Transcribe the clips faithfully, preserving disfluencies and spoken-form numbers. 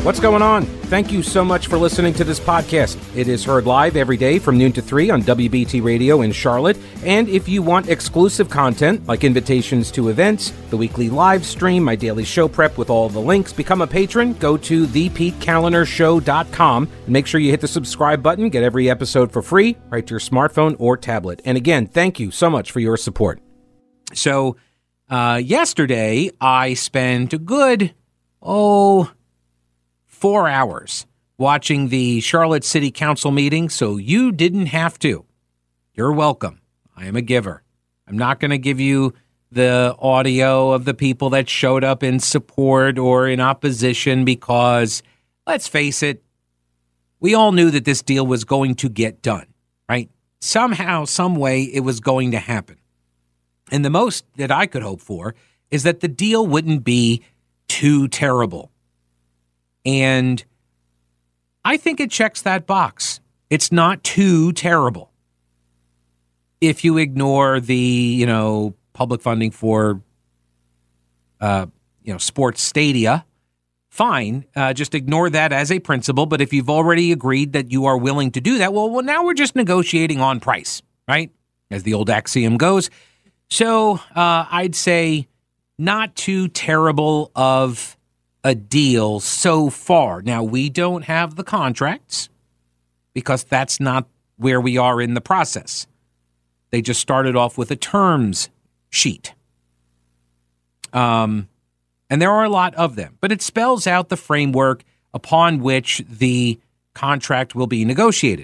What's going on? Thank you so much for listening to this podcast. It is heard live every day from noon to three on W B T Radio in Charlotte. And if you want exclusive content like invitations to events, the weekly live stream, my daily show prep with all the links, become a patron, go to the pete kaliner show dot com. Make sure you hit the subscribe button, get every episode for free right to your smartphone or tablet. And again, thank you so much for your support. So uh, yesterday, I spent a good, oh... four hours watching the Charlotte City Council meeting, so you didn't have to. You're welcome. I am a giver. I'm not going to give you the audio of the people that showed up in support or in opposition because, let's face it, we all knew that this deal was going to get done, right? Somehow, some way, it was going to happen. And the most that I could hope for is that the deal wouldn't be too terrible. And I think it checks that box. It's not too terrible. If you ignore the, you know, public funding for, uh, you know, sports stadia, fine. Uh, just ignore that as a principle. But if you've already agreed that you are willing to do that, well, well, now we're just negotiating on price, right? As the old axiom goes. So uh, I'd say not too terrible of a deal so far. Now, we don't have the contracts because that's not where we are in the process. They just started off with a terms sheet. Um, and there are a lot of them, but it spells out the framework upon which the contract will be negotiated.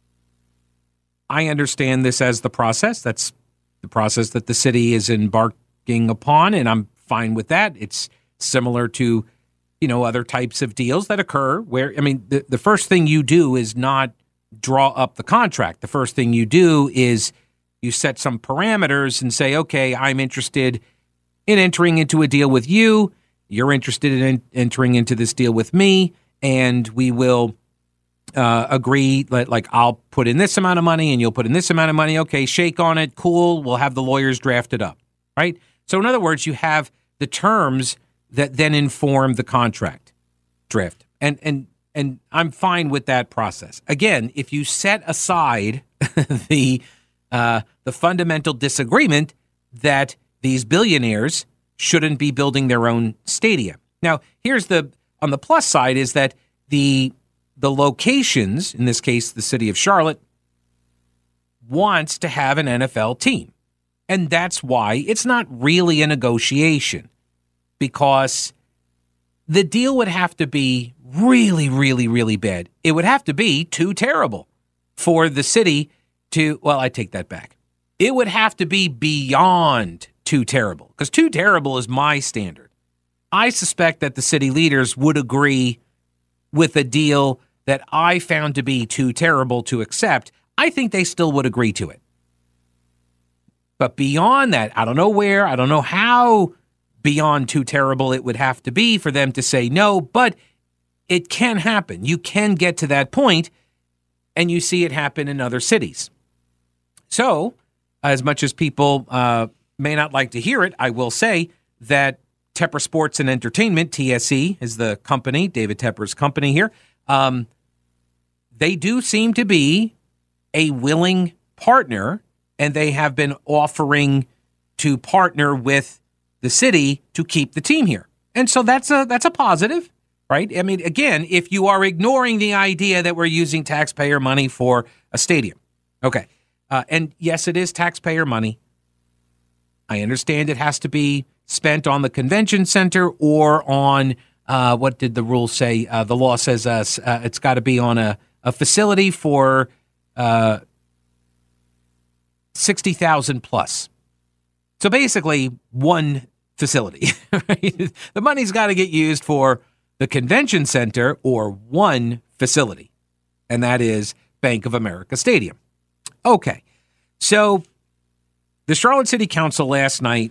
I understand this as the process. That's the process that the city is embarking upon, and I'm fine with that. It's similar to you know, other types of deals that occur where, I mean, the, the first thing you do is not draw up the contract. The first thing you do is you set some parameters and say, okay, I'm interested in entering into a deal with you. You're interested in entering into this deal with me. And we will uh, agree, like, like I'll put in this amount of money and you'll put in this amount of money. Okay, shake on it. Cool. We'll have the lawyers draft it up. Right. So in other words, you have the terms that then inform the contract draft. And and and I'm fine with that process. Again, if you set aside the uh, the fundamental disagreement that these billionaires shouldn't be building their own stadium. Now, here's the on the plus side is that the the locations, in this case, the city of Charlotte, wants to have an N F L team. And that's why it's not really a negotiation. Because the deal would have to be really, really, really bad. It would have to be too terrible for the city to, well, I take that back. It would have to be beyond too terrible, because too terrible is my standard. I suspect that the city leaders would agree with a deal that I found to be too terrible to accept. I think they still would agree to it. But beyond that, I don't know where, I don't know how beyond too terrible it would have to be for them to say no, but it can happen. You can get to that point, and you see it happen in other cities. So, as much as people uh, may not like to hear it, I will say that Tepper Sports and Entertainment, T S E, is the company, David Tepper's company here. Um, they do seem to be a willing partner, and they have been offering to partner with the city to keep the team here. And so that's a that's a positive, right? I mean, again, if you are ignoring the idea that we're using taxpayer money for a stadium. Okay. Uh, and yes, it is taxpayer money. I understand it has to be spent on the convention center or on, uh, what did the rule say? Uh, the law says uh, uh, it's got to be on a, a facility for uh, sixty thousand plus. So basically, one facility. Right? The money's got to get used for the convention center or one facility, and that is Bank of America Stadium. Okay, so the Charlotte City Council last night,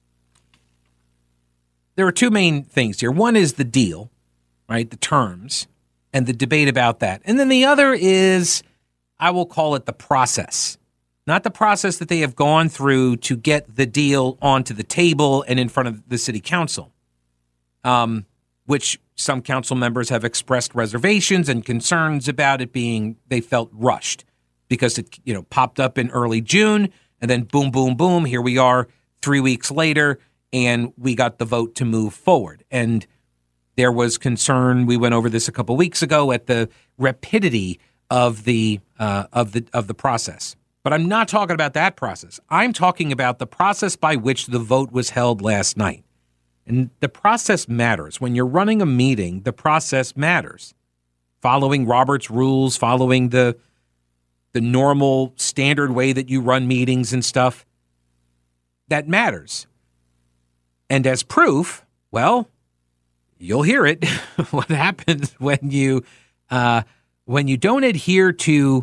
there are two main things here. One is the deal, right, the terms, and the debate about that. And then the other is, I will call it the process. Not the process that they have gone through to get the deal onto the table and in front of the city council, um, which some council members have expressed reservations and concerns about it being, they felt rushed because it, you know, popped up in early June and then boom, boom, boom, here we are three weeks later and we got the vote to move forward. And there was concern, we went over this a couple weeks ago, at the rapidity of the uh, of the of the process. But I'm not talking about that process. I'm talking about the process by which the vote was held last night. And the process matters. When you're running a meeting, the process matters. Following Robert's rules, following the the normal standard way that you run meetings and stuff, that matters. And as proof, well, you'll hear it. What happens when you uh, when you don't adhere to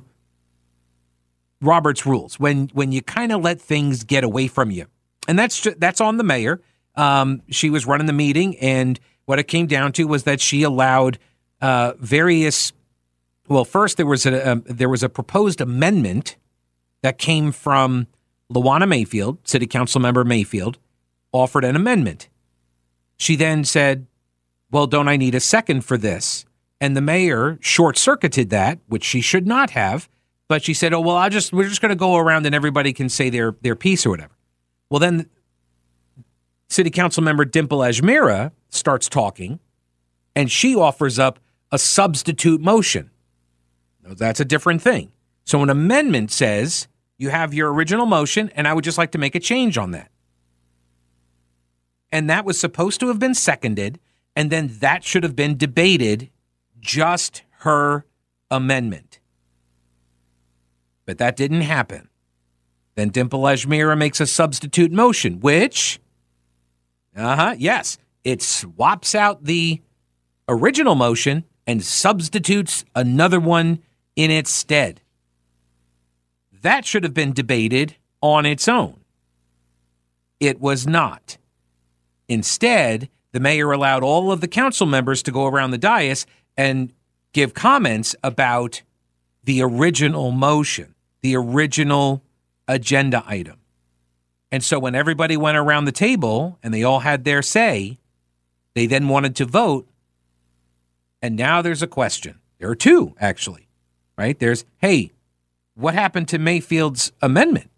Robert's rules, when when you kind of let things get away from you. And that's that's on the mayor. Um, she was running the meeting, and what it came down to was that she allowed uh, various. Well, first there was a um, there was a proposed amendment that came from Luana Mayfield, City Council member Mayfield, offered an amendment. She then said, "Well, don't I need a second for this?" And the mayor short-circuited that, which she should not have. But she said, "Oh, well, I just we're just going to go around and everybody can say their their piece or whatever." Well, then City Council member Dimple Ajmera starts talking, and she offers up a substitute motion. Now, that's a different thing. So an amendment says you have your original motion, and I would just like to make a change on that. And that was supposed to have been seconded, and then that should have been debated, just her amendment. But that didn't happen. Then Dimple Ajmera makes a substitute motion, which, uh-huh, yes, it swaps out the original motion and substitutes another one in its stead. That should have been debated on its own. It was not. Instead, the mayor allowed all of the council members to go around the dais and give comments about the original motion, the original agenda item. And so when everybody went around the table and they all had their say, they then wanted to vote. And now there's a question. There are two, actually, right? There's, hey, what happened to Mayfield's amendment?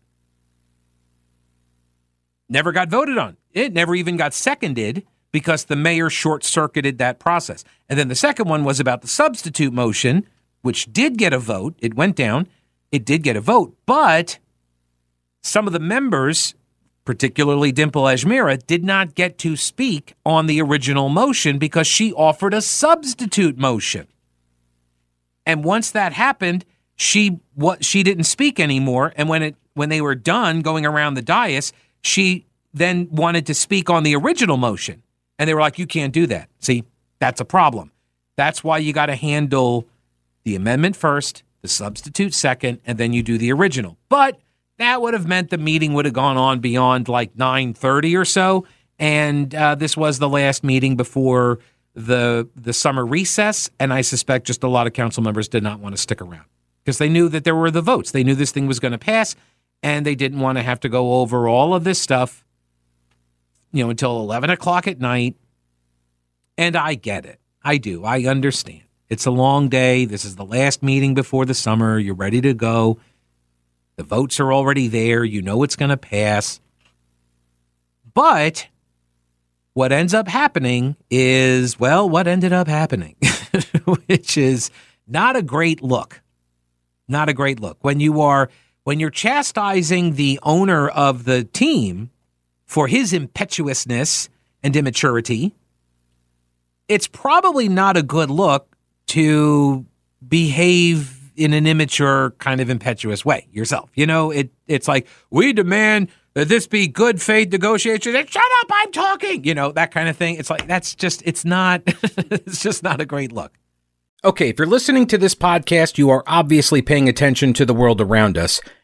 Never got voted on. It never even got seconded because the mayor short-circuited that process. And then the second one was about the substitute motion, which did get a vote. It went down. It did get a vote. But some of the members, particularly Dimple Ajmera, did not get to speak on the original motion because she offered a substitute motion. And once that happened, she what she didn't speak anymore. And when it when they were done going around the dais, she then wanted to speak on the original motion. And they were like, you can't do that. See, that's a problem. That's why you got to handle the amendment first, the substitute second, and then you do the original. But that would have meant the meeting would have gone on beyond like nine thirty or so. And uh, this was the last meeting before the the summer recess. And I suspect just a lot of council members did not want to stick around because they knew that there were the votes. They knew this thing was going to pass, and they didn't want to have to go over all of this stuff, you know, until eleven o'clock at night. And I get it. I do. I understand. It's a long day. This is the last meeting before the summer. You're ready to go. The votes are already there. You know it's going to pass. But what ends up happening is, well, what ended up happening, which is not a great look. Not a great look. When you are, when you're chastising the owner of the team for his impetuousness and immaturity, it's probably not a good look to behave in an immature, kind of impetuous way yourself. You know, it it's like, we demand that this be good faith negotiations. And shut up, I'm talking. You know, that kind of thing. It's like, that's just, it's not, it's just not a great look. Okay, if you're listening to this podcast, you are obviously paying attention to the world around us.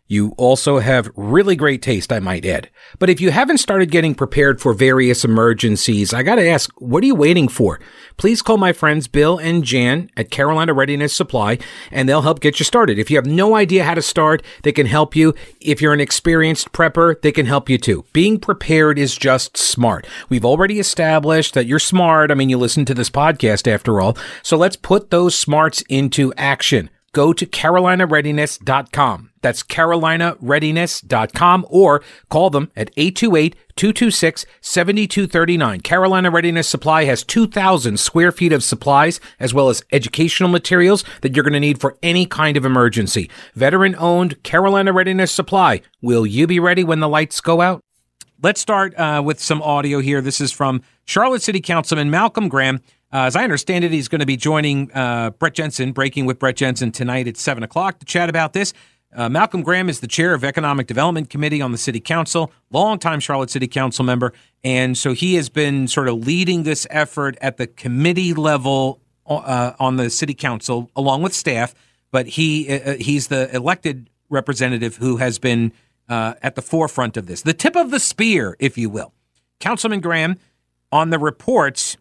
You also have really great taste, I might add. But if you haven't started getting prepared for various emergencies, I gotta ask, what are you waiting for? Please call my friends Bill and Jan at Carolina Readiness Supply, and they'll help get you started. If you have no idea how to start, they can help you. If you're an experienced prepper, they can help you too. Being prepared is just smart. We've already established that you're smart. I mean, you listen to this podcast after all. So let's put those smarts into action. Go to carolina readiness dot com. That's carolina readiness dot com, or call them at eight two eight, two two six, seven two three nine. Carolina Readiness Supply has two thousand square feet of supplies as well as educational materials that you're going to need for any kind of emergency. Veteran-owned Carolina Readiness Supply. Will you be ready when the lights go out? Let's start uh, with some audio here. This is from Charlotte City Councilman Malcolm Graham. Uh, as I understand it, he's going to be joining uh, Brett Jensen, Breaking with Brett Jensen tonight at seven o'clock to chat about this. Uh, Malcolm Graham is the chair of Economic Development Committee on the City Council, longtime Charlotte City Council member. And so he has been sort of leading this effort at the committee level uh, on the City Council, along with staff. But he uh, he's the elected representative who has been uh, at the forefront of this, the tip of the spear, if you will. Councilman Graham, on the reports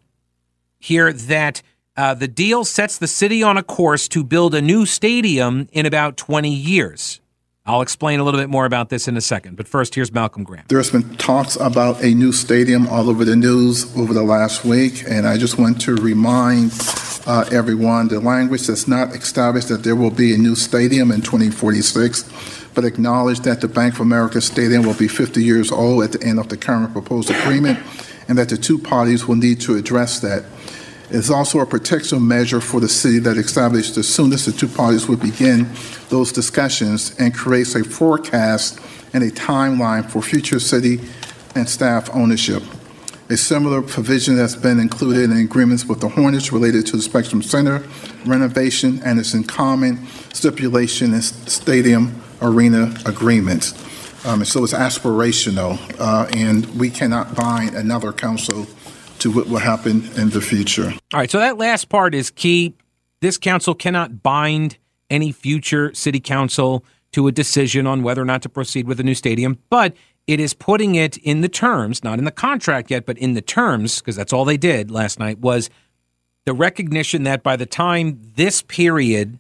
here that uh, the deal sets the city on a course to build a new stadium in about twenty years. I'll explain a little bit more about this in a second, but first, here's Malcolm Graham. There's been talks about a new stadium all over the news over the last week, and I just want to remind uh, everyone the language does not establish that there will be a new stadium in twenty forty-six, but acknowledge that the Bank of America Stadium will be fifty years old at the end of the current proposed agreement, and that the two parties will need to address that. It's also a protection measure for the city that established as soon as the two parties would begin those discussions, and creates a forecast and a timeline for future city and staff ownership. A similar provision has been included in agreements with the Hornets related to the Spectrum Center renovation, and is in common stipulation in stadium arena agreements. Um, and so it's aspirational, uh, and we cannot bind another council to what will happen in the future. All right, so that last part is key. This council cannot bind any future city council to a decision on whether or not to proceed with a new stadium, but it is putting it in the terms, not in the contract yet, but in the terms, because that's all they did last night, was the recognition that by the time this period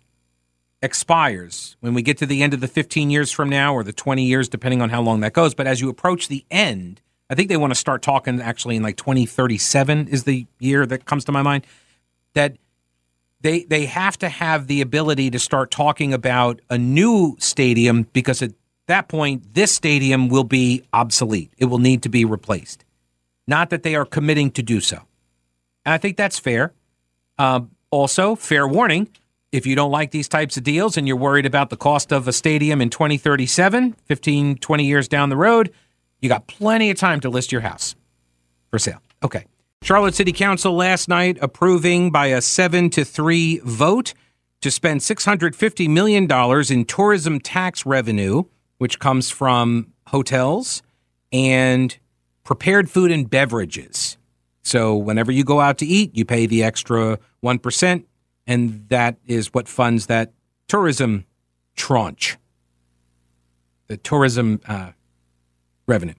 expires, when we get to the end of the fifteen years from now, or the twenty years, depending on how long that goes, but as you approach the end, I think they want to start talking actually in like twenty thirty-seven is the year that comes to my mind, that they they have to have the ability to start talking about a new stadium, because at that point, this stadium will be obsolete. It will need to be replaced. Not that they are committing to do so. And I think that's fair. Um, also, fair warning, if you don't like these types of deals and you're worried about the cost of a stadium in twenty thirty-seven, fifteen, twenty years down the road, you got plenty of time to list your house for sale. Okay. Charlotte City Council last night approving by a seven to three vote to spend six hundred fifty million dollars in tourism tax revenue, which comes from hotels and prepared food and beverages. So whenever you go out to eat, you pay the extra one percent, and that is what funds that tourism tranche, the tourism uh, revenue.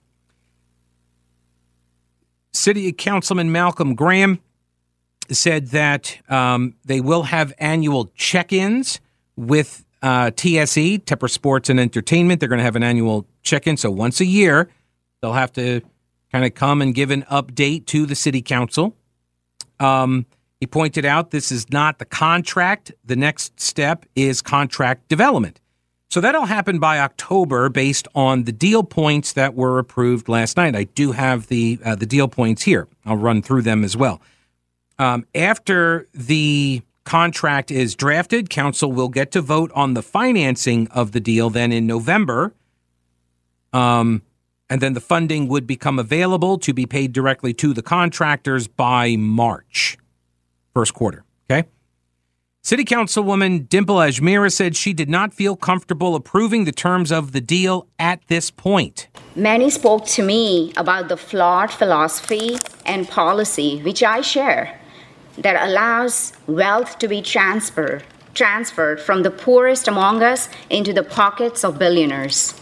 City Councilman Malcolm Graham said that um, they will have annual check-ins with uh, T S E, Tepper Sports and Entertainment. They're going to have an annual check-in. So once a year, they'll have to kind of come and give an update to the city council. Um, he pointed out this is not the contract. The next step is contract development. So that'll happen by October based on the deal points that were approved last night. I do have the uh, the deal points here. I'll run through them as well. Um, after the contract is drafted, council will get to vote on the financing of the deal then in November. Um, and then the funding would become available to be paid directly to the contractors by March, first quarter. Okay. City Councilwoman Dimple Ajmera said she did not feel comfortable approving the terms of the deal at this point. Many spoke to me about the flawed philosophy and policy, which I share, that allows wealth to be transferred transferred from the poorest among us into the pockets of billionaires.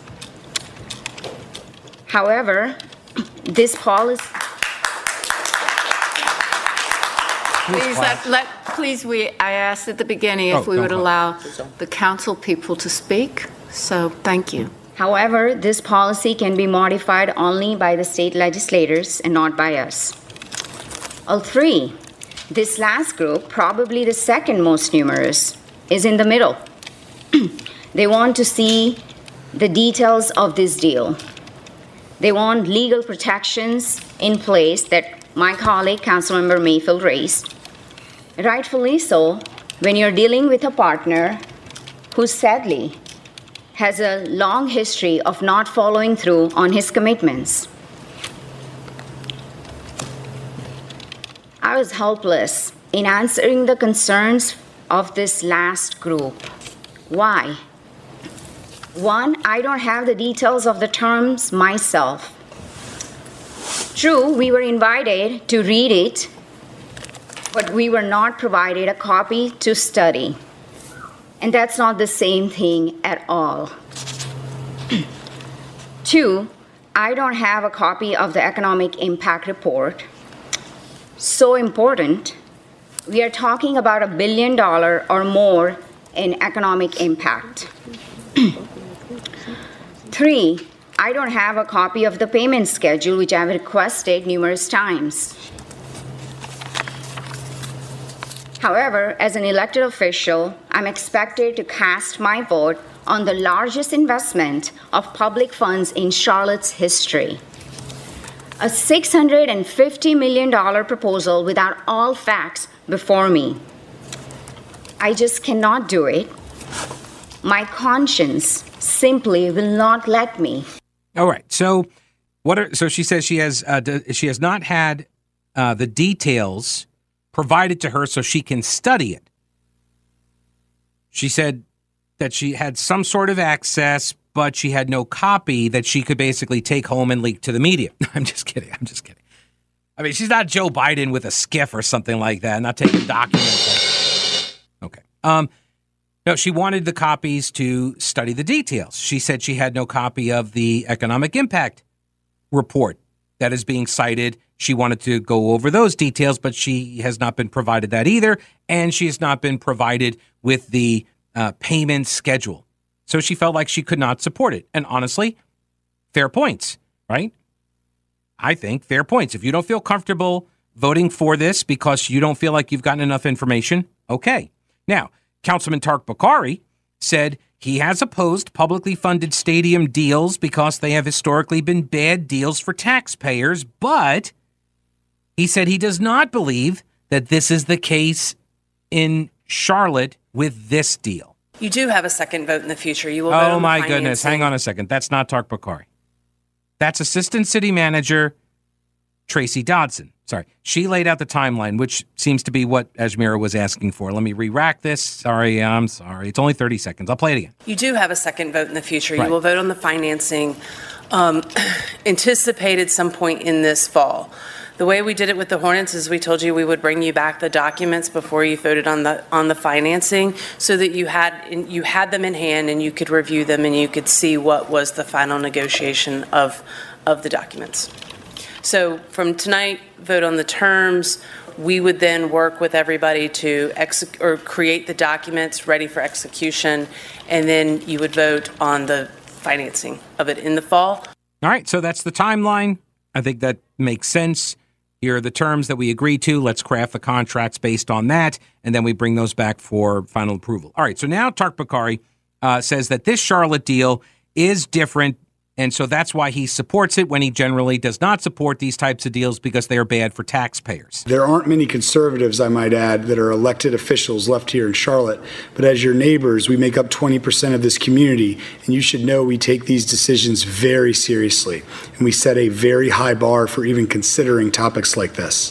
However, this policy... Please, let, let, please, we, I asked at the beginning if oh, we would go. allow the council people to speak, so thank you. However, this policy can be modified only by the state legislators and not by us. All three, this last group, probably the second most numerous, is in the middle. They want to see the details of this deal. They want legal protections in place that my colleague, Councilmember Mayfield, raised. Rightfully so, when you're dealing with a partner who sadly has a long history of not following through on his commitments. I was helpless in answering the concerns of this last group. Why? One, I don't have the details of the terms myself. True, we were invited to read it, but we were not provided a copy to study. And that's not the same thing at all. Two, I don't have a copy of the economic impact report. So important, we are talking about a billion dollar or more in economic impact. Three, I don't have a copy of the payment schedule, which I've requested numerous times. However, as an elected official, I'm expected to cast my vote on the largest investment of public funds in Charlotte's history. A six hundred fifty million dollars proposal without all facts before me. I just cannot do it. My conscience simply will not let me. All right. So, what? Are, so she says she has uh, d- she has not had uh, the details provided to her so she can study it. She said that she had some sort of access, but she had no copy that she could basically take home and leak to the media. I'm just kidding. I'm just kidding. I mean, she's not Joe Biden with a skiff or something like that, not taking documents. Okay. Um, no, she wanted the copies to study the details. She said she had no copy of the economic impact report that is being cited. She wanted to go over those details, but she has not been provided that either, and she has not been provided with the uh, payment schedule. So she felt like she could not support it. And honestly, fair points, right? I think fair points. If you don't feel comfortable voting for this because you don't feel like you've gotten enough information, okay. Now, Councilman Tariq Bokhari said he has opposed publicly funded stadium deals because they have historically been bad deals for taxpayers, but he said he does not believe that this is the case in Charlotte with this deal. You do have a second vote in the future. You will vote Oh, on my the goodness. financing. Hang on a second. That's not Tariq Bokhari. That's Assistant City Manager Tracy Dodson. Sorry. She laid out the timeline, which seems to be what Ajmira was asking for. Let me re-rack this. Sorry, I'm sorry. It's only thirty seconds. I'll play it again. You do have a second vote in the future. Right. You will vote on the financing um, anticipated some point in this fall. The way we did it with the Hornets is we told you we would bring you back the documents before you voted on the on the financing, so that you had you had them in hand and you could review them and you could see what was the final negotiation of of the documents. So from tonight, vote on the terms. We would then work with everybody to exec- or create the documents ready for execution, and then you would vote on the financing of it in the fall. All right, so that's the timeline. I think that makes sense. Here are the terms that we agreed to. Let's craft the contracts based on that, and then we bring those back for final approval. All right, so now Tariq Bokhari uh, says that this Charlotte deal is different, and so that's why he supports it when he generally does not support these types of deals because they are bad for taxpayers. There aren't many conservatives, I might add, that are elected officials left here in Charlotte. But as your neighbors, we make up twenty percent of this community, and you should know we take these decisions very seriously. And we set a very high bar for even considering topics like this.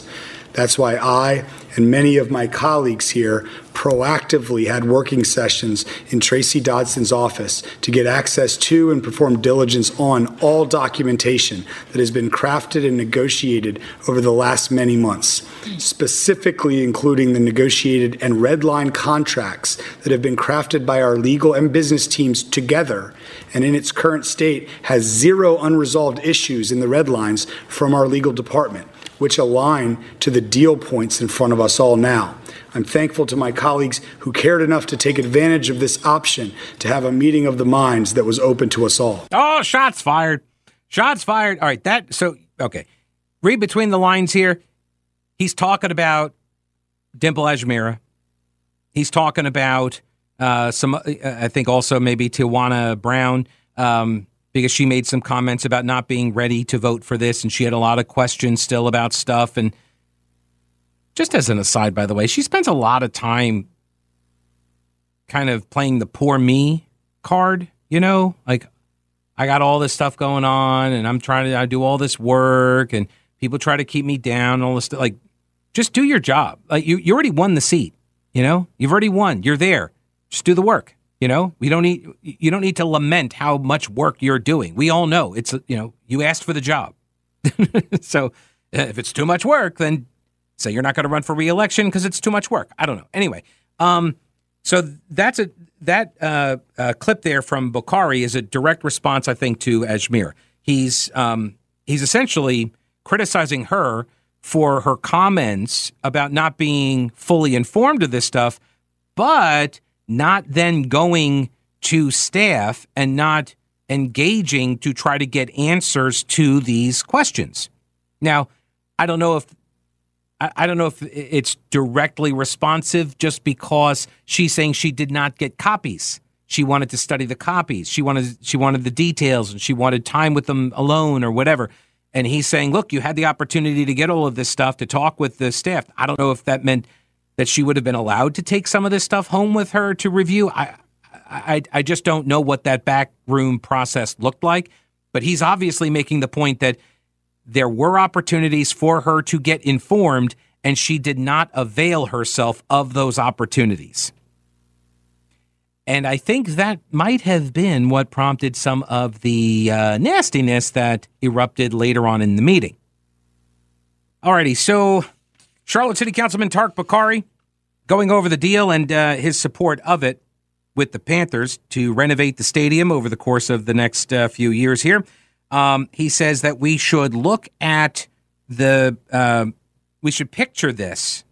That's why I and many of my colleagues here proactively had working sessions in Tracy Dodson's office to get access to and perform diligence on all documentation that has been crafted and negotiated over the last many months, specifically including the negotiated and red line contracts that have been crafted by our legal and business teams together, and in its current state has zero unresolved issues in the red lines from our legal department, which align to the deal points in front of us all now. I'm thankful to my colleagues who cared enough to take advantage of this option to have a meeting of the minds that was open to us all. Oh, shots fired. Shots fired. All right, that, so, okay. Read between the lines here. He's talking about Dimple Ajmera. He's talking about uh, some, uh, I think also maybe Tawana Brown, um, because she made some comments about not being ready to vote for this, and she had a lot of questions still about stuff. And just as an aside, by the way, she spends a lot of time kind of playing the poor me card, you know? Like, I got all this stuff going on, and I'm trying to I do all this work, and people try to keep me down, and all this stuff. Like, just do your job. Like, you, you already won the seat, you know? You've already won. You're there. Just do the work. You know, we don't need, you don't need to lament how much work you're doing. We all know it's, you know, you asked for the job. So if it's too much work, then say you're not going to run for re-election because it's too much work. I don't know. Anyway, um, so that's a, that uh, uh, clip there from Bokhari is a direct response, I think, to Ajmera. He's, um, he's essentially criticizing her for her comments about not being fully informed of this stuff, but not then going to staff and not engaging to try to get answers to these questions. Now, I don't know if I don't know if it's directly responsive just because she's saying she did not get copies. She wanted to study the copies. She wanted she wanted the details, and she wanted time with them alone or whatever. And he's saying, look, you had the opportunity to get all of this stuff, to talk with the staff. I don't know if that meant that she would have been allowed to take some of this stuff home with her to review. I, I, I just don't know what that backroom process looked like. But he's obviously making the point that there were opportunities for her to get informed, and she did not avail herself of those opportunities. And I think that might have been what prompted some of the uh, nastiness that erupted later on in the meeting. Alrighty, so Charlotte City Councilman Tariq Bokhari going over the deal and uh, his support of it with the Panthers to renovate the stadium over the course of the next uh, few years here. Um, he says that we should look at the, uh, we should picture this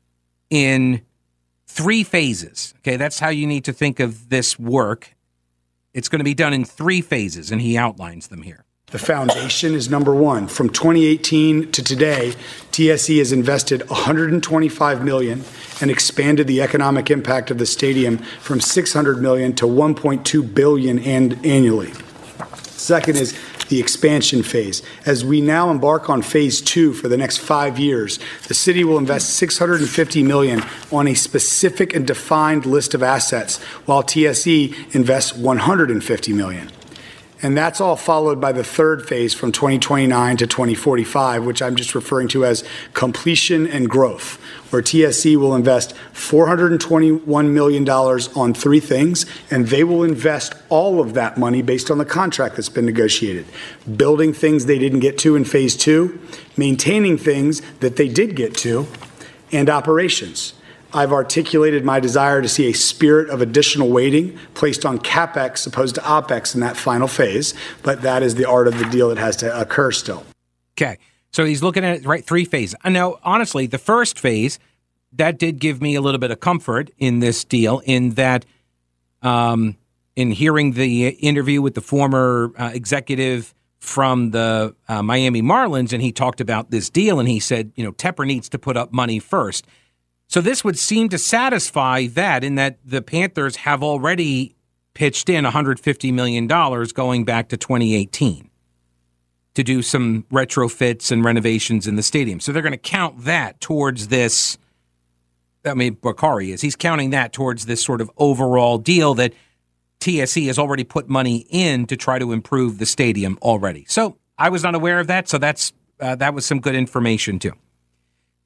in three phases. Okay, that's how you need to think of this work. It's going to be done in three phases, and he outlines them here. The foundation is number one. From twenty eighteen to today, T S E has invested one hundred twenty-five million dollars and expanded the economic impact of the stadium from six hundred million dollars to one point two billion dollars annually. Second is the expansion phase. As we now embark on phase two for the next five years, the city will invest six hundred fifty million dollars on a specific and defined list of assets, while T S E invests one hundred fifty million dollars. And that's all followed by the third phase from twenty twenty-nine to twenty forty-five, which I'm just referring to as completion and growth, where T S E will invest four hundred twenty-one million dollars on three things, and they will invest all of that money based on the contract that's been negotiated. Building things they didn't get to in phase two, maintaining things that they did get to, and operations. I've articulated my desire to see a spirit of additional weighting placed on CapEx opposed to OpEx in that final phase, but that is the art of the deal that has to occur still. Okay, so he's looking at it, right, three phases. Now, honestly, the first phase, that did give me a little bit of comfort in this deal, in that um, in hearing the interview with the former uh, executive from the uh, Miami Marlins, and he talked about this deal, and he said, you know, Tepper needs to put up money first. So this would seem to satisfy that, in that the Panthers have already pitched in one hundred fifty million dollars going back to twenty eighteen to do some retrofits and renovations in the stadium. So they're going to count that towards this. I mean, Bokhari is. He's counting that towards this sort of overall deal that T S E has already put money in to try to improve the stadium already. So I was not aware of that, so that's uh, that was some good information too.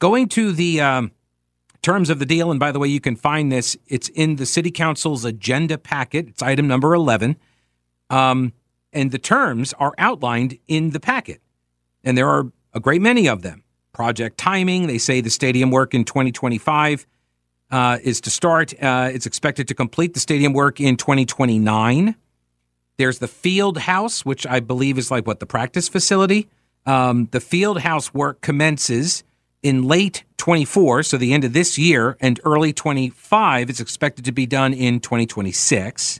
Going to the um, terms of the deal, and by the way, you can find this. It's in the City Council's agenda packet. It's item number eleven. Um, and the terms are outlined in the packet. And there are a great many of them. Project timing, they say the stadium work in twenty twenty-five uh, is to start. Uh, it's expected to complete the stadium work in twenty twenty-nine. There's the field house, which I believe is like what, the practice facility. Um, the field house work commences in late twenty-four, so the end of this year, and early twenty-five. It's expected to be done in twenty twenty-six.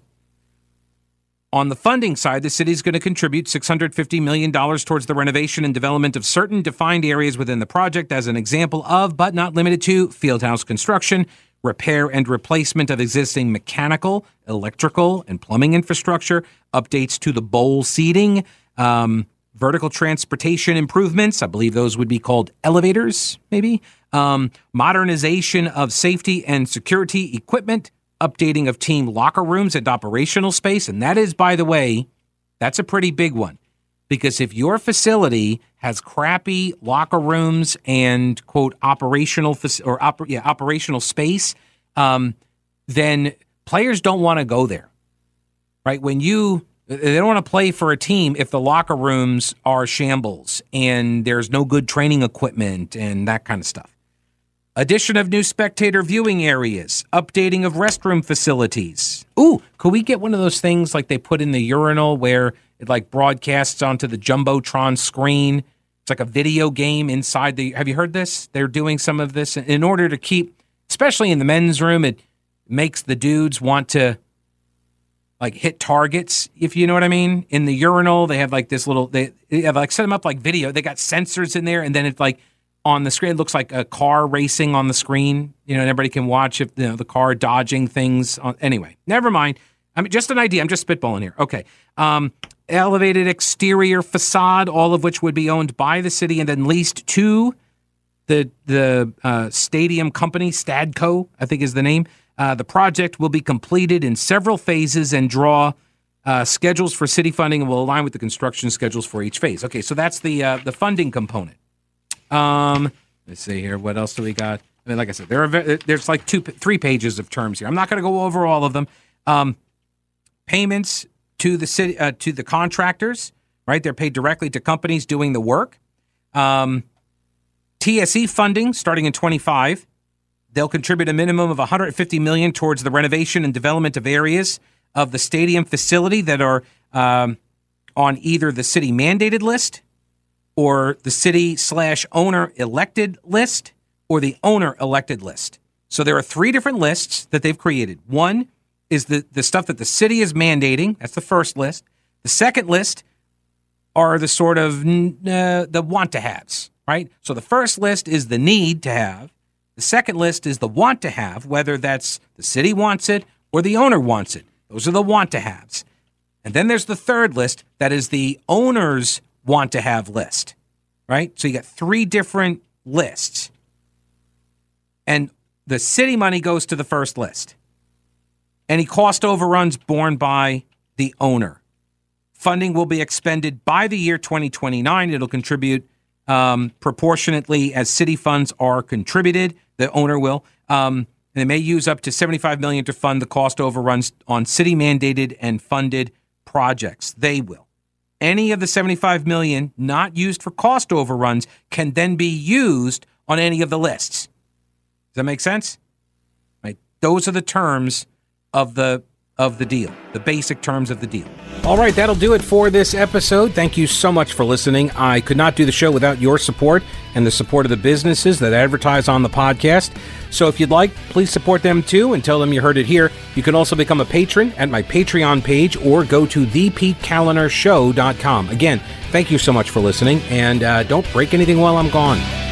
On the funding side, the city is going to contribute six hundred fifty million dollars towards the renovation and development of certain defined areas within the project, as an example of, but not limited to, fieldhouse construction, repair and replacement of existing mechanical, electrical, and plumbing infrastructure, updates to the bowl seating, um, vertical transportation improvements. I believe those would be called elevators, maybe. Um, modernization of safety and security equipment, updating of team locker rooms and operational space. And that is, by the way, that's a pretty big one. Because if your facility has crappy locker rooms and, quote, operational or oper- yeah, operational space, um, then players don't want to go there, right? When you, they don't want to play for a team if the locker rooms are shambles and there's no good training equipment and that kind of stuff. Addition of new spectator viewing areas, updating of restroom facilities. Ooh, could we get one of those things like they put in the urinal where it like broadcasts onto the Jumbotron screen? It's like a video game inside the, have you heard this? They're doing some of this in order to keep, especially in the men's room, it makes the dudes want to like hit targets, if you know what I mean. In the urinal, they have like this little, they, they have like set them up like video. They got sensors in there, and then it's like, on the screen, it looks like a car racing on the screen. You know, and everybody can watch if you know the car dodging things. On, anyway, never mind. I mean, just an idea. I'm just spitballing here. Okay. Um, elevated exterior facade, all of which would be owned by the city and then leased to the the uh, stadium company, Stadco, I think is the name. Uh, the project will be completed in several phases and draw uh, schedules for city funding and will align with the construction schedules for each phase. Okay, so that's the uh, the funding component. Um, let's see here. What else do we got? I mean, like I said, there are there's like two, three pages of terms here. I'm not going to go over all of them. Um, payments to the city, uh, to the contractors, right? They're paid directly to companies doing the work. Um, T S E funding starting in twenty-five. They'll contribute a minimum of one hundred fifty million dollars towards the renovation and development of areas of the stadium facility that are um, on either the city mandated list, or the city slash owner elected list, or the owner elected list. So there are three different lists that they've created. One is the, the stuff that the city is mandating. That's the first list. The second list are the sort of uh, the want-to-haves, right? So the first list is the need to have. The second list is the want to have, whether that's the city wants it or the owner wants it. Those are the want-to-haves. And then there's the third list that is the owner's want to have list, right? So you got three different lists. And the city money goes to the first list. Any cost overruns borne by the owner. Funding will be expended by the year twenty twenty-nine. It'll contribute um, proportionately as city funds are contributed. The owner will. Um, they may use up to seventy-five million dollars to fund the cost overruns on city mandated and funded projects. They will. Any of the seventy-five million dollars not used for cost overruns can then be used on any of the lists. Does that make sense? Right. Those are the terms of the of the deal, the basic terms of the deal. All right, that'll do it for this episode. Thank you so much for listening. I could not do the show without your support and the support of the businesses that advertise on the podcast. So if you'd like, please support them too and tell them you heard it here. You can also become a patron at my Patreon page or go to the pete kaliner show dot com. Again, thank you so much for listening, and uh, don't break anything while I'm gone.